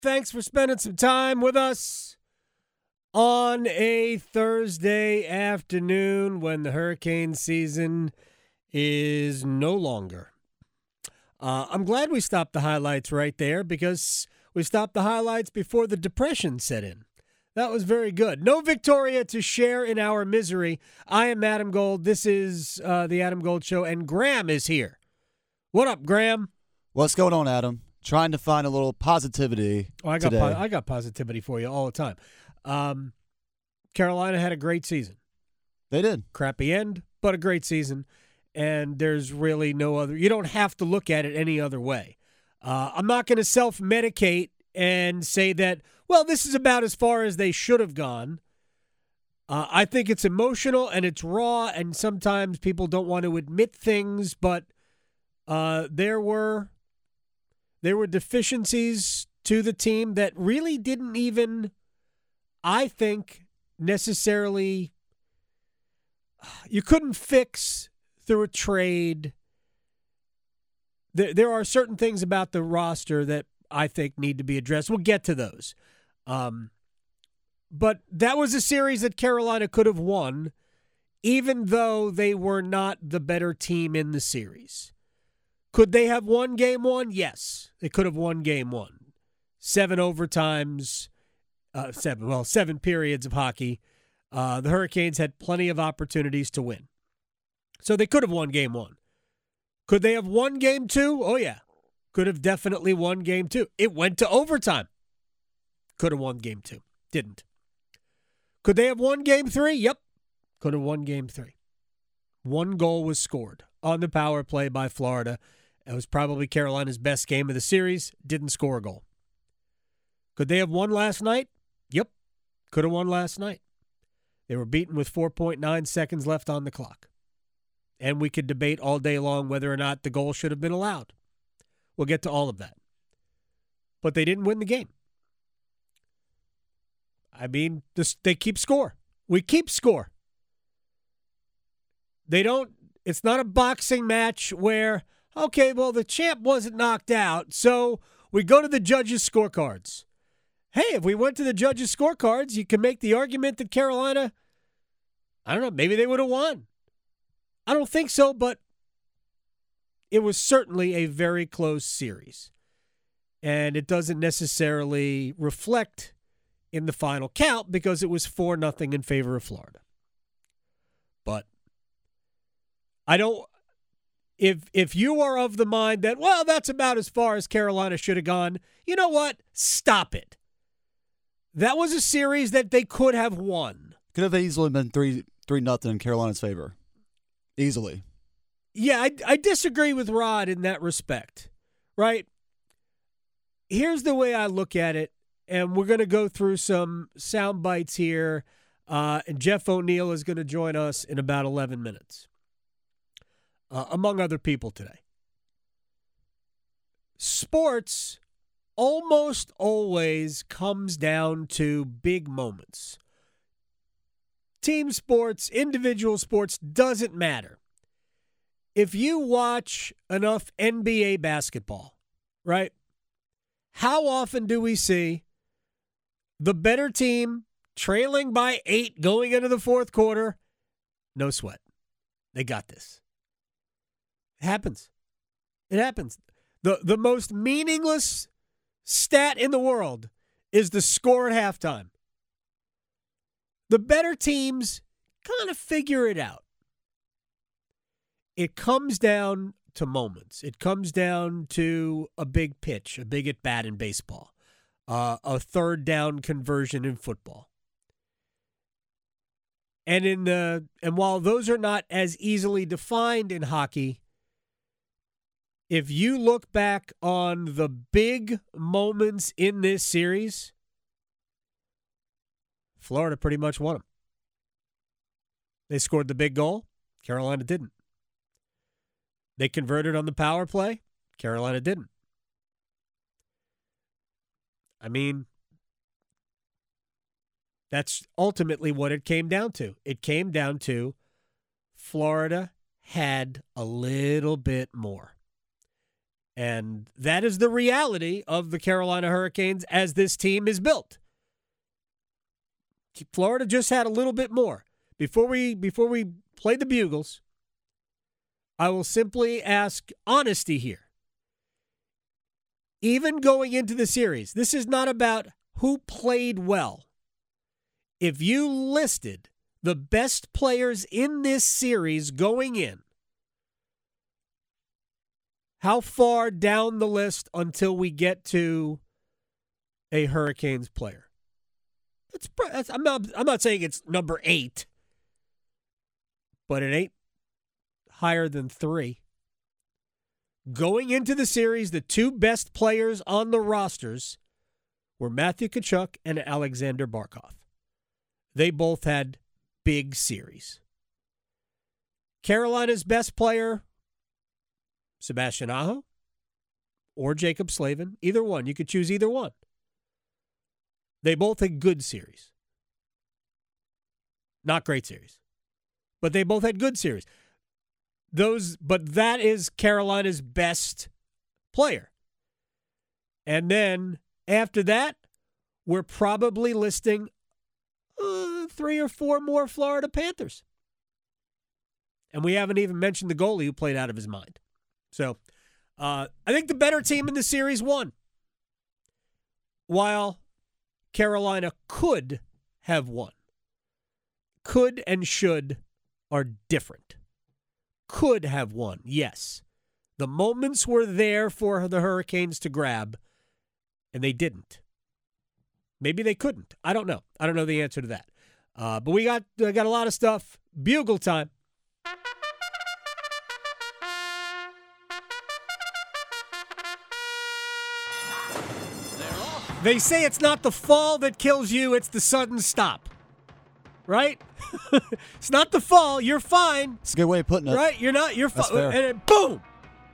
Thanks for spending some time with us on a Thursday afternoon when the hurricane season is no longer. I'm glad we stopped the highlights right there because we stopped the highlights before the depression set in. That was very good. No Victoria to share in our misery. I am Adam Gold. This is the Adam Gold Show, and Graham is here. What up, Graham? What's going on, Adam? Trying to find a little positivity today. I got positivity for you all the time. Carolina had a great season. They did. Crappy end, but a great season. And there's really no other – you don't have to look at it any other way. I'm not going to self-medicate and say that, well, this is about as far as they should have gone. I think it's emotional and it's raw, and sometimes people don't want to admit things, but there were deficiencies to the team that really didn't even, I think, necessarily – you couldn't fix through a trade. There are certain things about the roster that I think need to be addressed. We'll get to those. But that was a series that Carolina could have won, even though they were not the better team in the series. Could they have won game one? Yes, they could have won game one. 7 overtimes, 7 periods of hockey. The Hurricanes had plenty of opportunities to win. So they could have won game one. Could they have won game two? Oh, yeah. Could have definitely won game two. It went to overtime. Could have won game two. Didn't. Could they have won game three? Yep. Could have won game three. 1 goal was scored on the power play by Florida. It was probably Carolina's best game of the series. Didn't score a goal. Could they have won last night? Yep. Could have won last night. They were beaten with 4.9 seconds left on the clock. And we could debate all day long whether or not the goal should have been allowed. We'll get to all of that. But they didn't win the game. I mean, they keep score. We keep score. They don't, it's not a boxing match where, okay, well, the champ wasn't knocked out, so we go to the judges' scorecards. Hey, if we went to the judges' scorecards, you can make the argument that Carolina, I don't know, maybe they would have won. I don't think so, but it was certainly a very close series. And it doesn't necessarily reflect in the final count because it was 4-0 in favor of Florida. But I don't – if you are of the mind that, well, that's about as far as Carolina should have gone, you know what? Stop it. That was a series that they could have won. Could have easily been 3-0 in Carolina's favor. Easily. Yeah, I disagree with Rod in that respect, right? Here's the way I look at it, and we're going to go through some sound bites here, and Jeff O'Neill is going to join us in about 11 minutes, among other people today. Sports almost always comes down to big moments. Team sports, individual sports, doesn't matter. If you watch enough NBA basketball, right, how often do we see the better team trailing by 8 going into the fourth quarter? No sweat. They got this. It happens. It happens. The most meaningless stat in the world is the score at halftime. The better teams kind of figure it out. It comes down to moments. It comes down to a big pitch, a big at-bat in baseball, a third down conversion in football. And while those are not as easily defined in hockey, if you look back on the big moments in this series, Florida pretty much won them. They scored the big goal. Carolina didn't. They converted on the power play. Carolina didn't. I mean, that's ultimately what it came down to. It came down to Florida had a little bit more. And that is the reality of the Carolina Hurricanes as this team is built. Florida just had a little bit more. Before we play the bugles, I will simply ask honesty here. Even going into the series, this is not about who played well. If you listed the best players in this series going in, how far down the list until we get to a Hurricanes player? I'm not saying it's number 8, but it ain't higher than 3. Going into the series, the 2 best players on the rosters were Matthew Tkachuk and Alexander Barkov. They both had big series. Carolina's best player, Sebastian Aho or Jacob Slavin, either one. You could choose either one. They both had good series. Not great series, but they both had good series. But that is Carolina's best player. And then after that, we're probably listing 3 or 4 more Florida Panthers. And we haven't even mentioned the goalie who played out of his mind. So I think the better team in the series won. While Carolina could have won. Could and should are different. Could have won, yes. The moments were there for the Hurricanes to grab, and they didn't. Maybe they couldn't. I don't know. I don't know the answer to that. But we got a lot of stuff. Bugle time. They say it's not the fall that kills you, it's the sudden stop. Right? It's not the fall. You're fine. It's a good way of putting it. Right? You're fine. And then boom!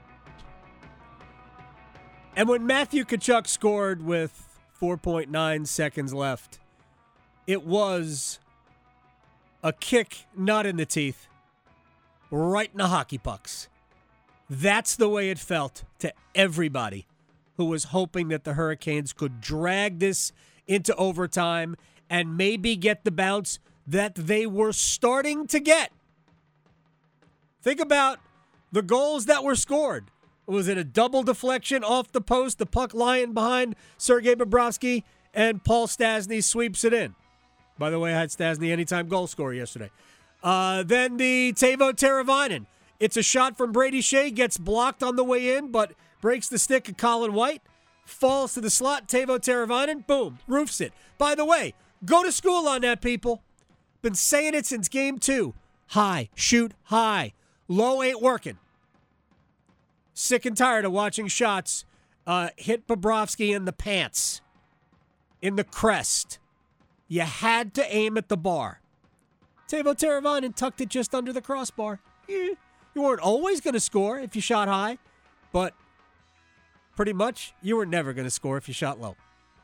And when Matthew Tkachuk scored with 4.9 seconds left, it was a kick not in the teeth, right in the hockey pucks. That's the way it felt to everybody who was hoping that the Hurricanes could drag this into overtime and maybe get the bounce that they were starting to get. Think about the goals that were scored. Was it a double deflection off the post, the puck lying behind Sergei Bobrovsky, and Paul Stastny sweeps it in? By the way, I had Stastny anytime goal scorer yesterday. Then the Teuvo Teravainen. It's a shot from Brady Shea, gets blocked on the way in, but breaks the stick of Colin White, falls to the slot, Teuvo Teravainen, boom, roofs it. By the way, go to school on that, people. Been saying it since game 2. High, shoot high. Low ain't working. Sick and tired of watching shots hit Bobrovsky in the pants, in the crest. You had to aim at the bar. Teuvo Teravainen tucked it just under the crossbar. You weren't always going to score if you shot high, but pretty much you were never going to score if you shot low.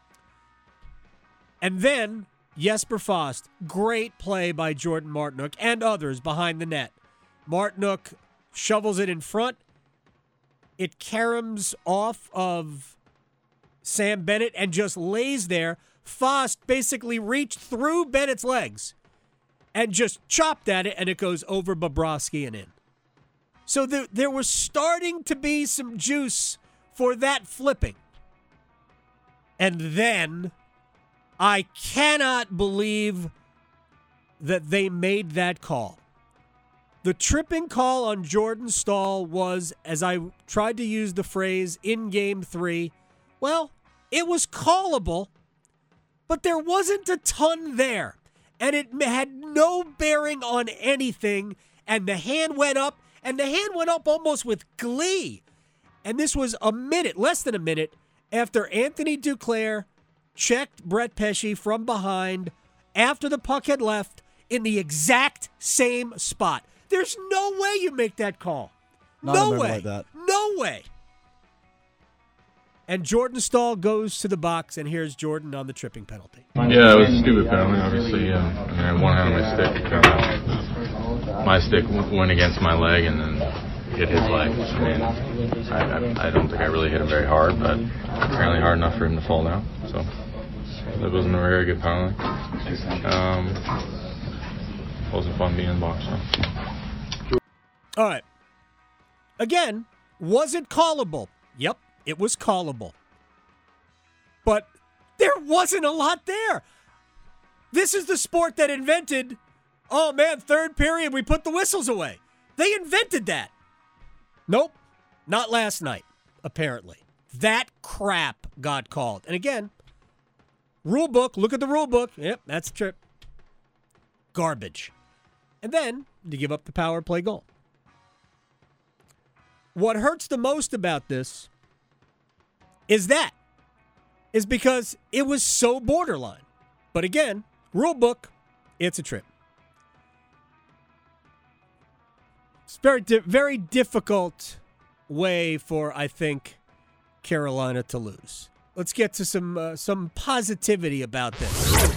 And then Jesper Fast, great play by Jordan Martinook and others behind the net. Martinook shovels it in front. It caroms off of Sam Bennett and just lays there. Fast basically reached through Bennett's legs and just chopped at it, and it goes over Bobrovsky and in. So there was starting to be some juice for that flipping. And then I cannot believe that they made that call. The tripping call on Jordan Staal was, as I tried to use the phrase in Game 3, well, it was callable, but there wasn't a ton there. And it had no bearing on anything, and the hand went up, and the hand went up almost with glee. And this was a minute, less than a minute, after Anthony Duclair checked Brett Pesce from behind after the puck had left in the exact same spot. There's no way you make that call. No way. Like that. No way. And Jordan Staal goes to the box, and here's Jordan on the tripping penalty. Yeah, it was a stupid penalty, obviously. I had one hand on my stick. My stick went against my leg, and then hit his leg. I mean, I don't think I really hit him very hard, but apparently hard enough for him to fall down. So it wasn't a very good penalty. Wasn't fun being in the box. So. All right. Again, was it callable? Yep, it was callable. But there wasn't a lot there. This is the sport that invented, oh man, third period, we put the whistles away. They invented that. Nope, not last night, apparently. That crap got called. And again, rule book, look at the rule book. Yep, that's a trip. Garbage. And then you give up the power play goal. What hurts the most about this is because it was so borderline. But again, rule book, it's a trip. It's very difficult way for, I think, Carolina to lose. Let's get to some positivity about this.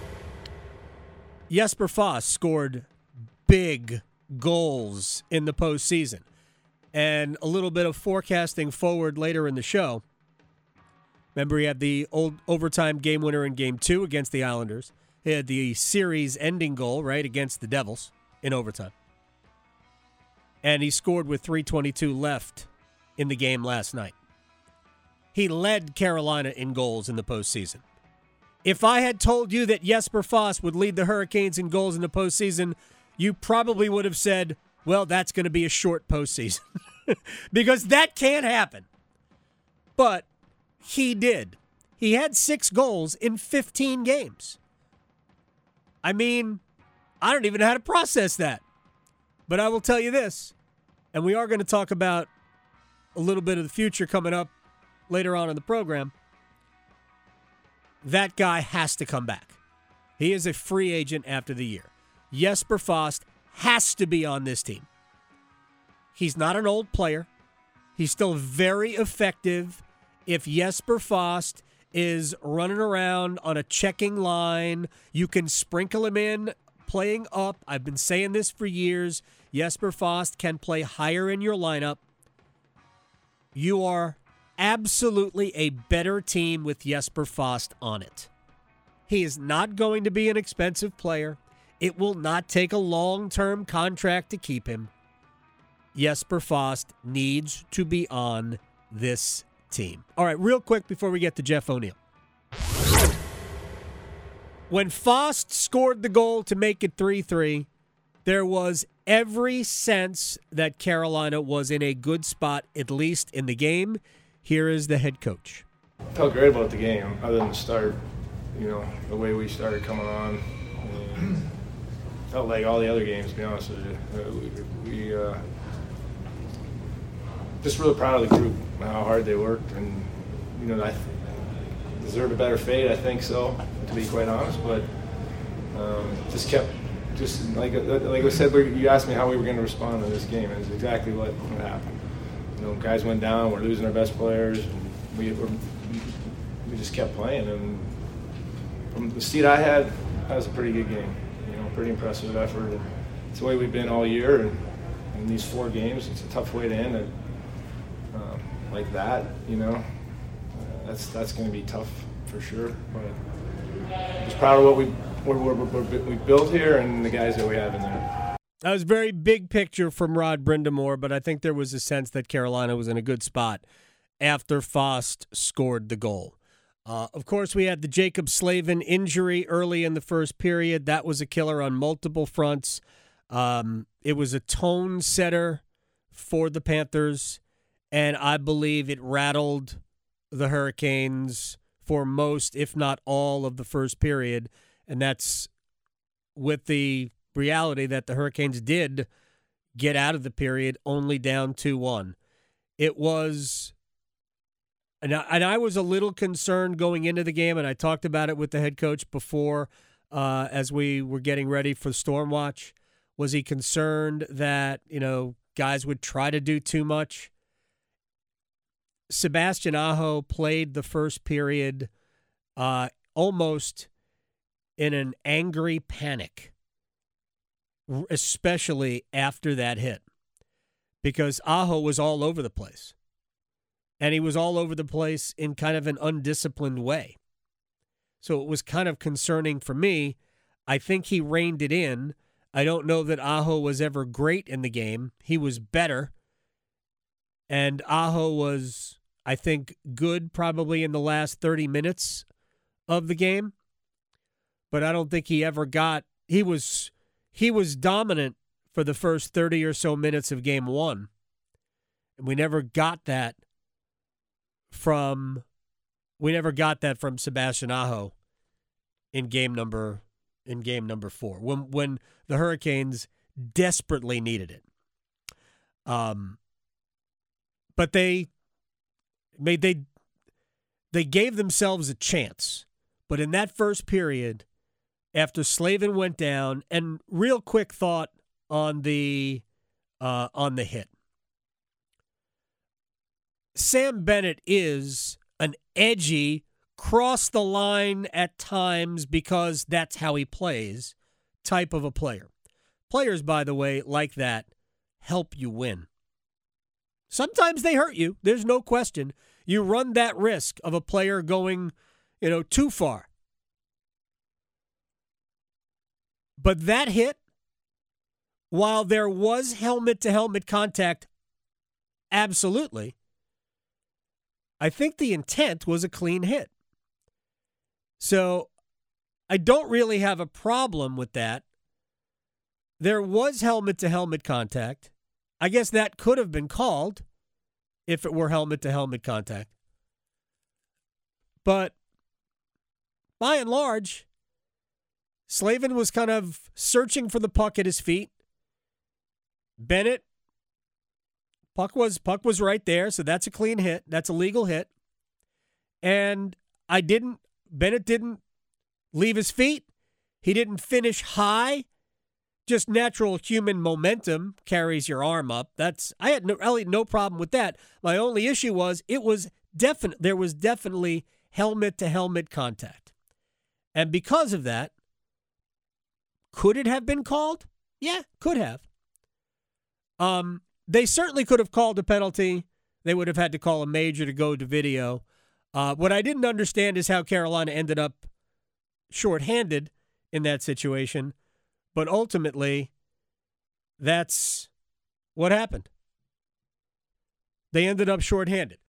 Jesper Fast scored big goals in the postseason. And a little bit of forecasting forward later in the show. Remember, he had the old overtime game winner in Game 2 against the Islanders. He had the series-ending goal, right, against the Devils in overtime. And he scored with 3:22 left in the game last night. He led Carolina in goals in the postseason. If I had told you that Jesper Fast would lead the Hurricanes in goals in the postseason, you probably would have said, well, that's going to be a short postseason. Because that can't happen. But he did. He had 6 goals in 15 games. I mean, I don't even know how to process that. But I will tell you this, and we are going to talk about a little bit of the future coming up later on in the program. That guy has to come back. He is a free agent after the year. Jesper Fast has to be on this team. He's not an old player. He's still very effective. If Jesper Fast is running around on a checking line, you can sprinkle him in playing up. I've been saying this for years. Jesper Fast can play higher in your lineup. You are absolutely a better team with Jesper Fast on it. He is not going to be an expensive player. It will not take a long-term contract to keep him. Jesper Fast needs to be on this team. All right, real quick before we get to Jeff O'Neill. When Fast scored the goal to make it 3-3, there was every sense that Carolina was in a good spot, at least in the game. Here is the head coach. I felt great about the game, other than the start. You know, the way we started coming on. Felt like all the other games, to be honest with you. We just really proud of the group, how hard they worked, and you know, I deserved a better fate. I think so, to be quite honest. But just like I said, you asked me how we were going to respond to this game, and it's exactly what happened. You know, guys went down. We're losing our best players, and we just kept playing. And from the seat I had, that was a pretty good game. You know, pretty impressive effort. And it's the way we've been all year, and in these 4 games, it's a tough way to end it. Like that, you know, that's going to be tough for sure. But I'm just proud of what we built here and the guys that we have in there. That was very big picture from Rod Brindamore, but I think there was a sense that Carolina was in a good spot after Fast scored the goal. Of course, we had the Jacob Slavin injury early in the first period. That was a killer on multiple fronts. It was a tone setter for the Panthers. And I believe it rattled the Hurricanes for most, if not all, of the first period. And that's with the reality that the Hurricanes did get out of the period only down 2-1. It was, and I was a little concerned going into the game, and I talked about it with the head coach before as we were getting ready for Stormwatch. Was he concerned that, you know, guys would try to do too much? Sebastian Aho played the first period almost in an angry panic, especially after that hit, because Aho was all over the place. And he was all over the place in kind of an undisciplined way. So it was kind of concerning for me. I think he reined it in. I don't know that Aho was ever great in the game. He was better. And Aho was, I think, good probably in the last 30 minutes of the game. But I don't think he ever got, he was dominant for the first 30 or so minutes of game one. And we never got that from Sebastian Aho in game number 4 when the Hurricanes desperately needed it. But they gave themselves a chance. But in that first period, after Slavin went down, and real quick thought on the hit. Sam Bennett is an edgy, cross the line at times because that's how he plays type of a player. Players, by the way, like that help you win. Sometimes they hurt you. There's no question. You run that risk of a player going, too far. But that hit, while there was helmet-to-helmet contact, absolutely, I think the intent was a clean hit. So I don't really have a problem with that. There was helmet-to-helmet contact. I guess that could have been called if it were helmet-to-helmet contact. But by and large, Slavin was kind of searching for the puck at his feet. Bennett, puck was right there, so that's a clean hit. That's a legal hit. And Bennett didn't leave his feet. He didn't finish high. Just natural human momentum carries your arm up. I had no problem with that. My only issue was there was definitely helmet-to-helmet contact. And because of that, could it have been called? Yeah, could have. They certainly could have called a penalty. They would have had to call a major to go to video. What I didn't understand is how Carolina ended up shorthanded in that situation. But ultimately, that's what happened. They ended up shorthanded.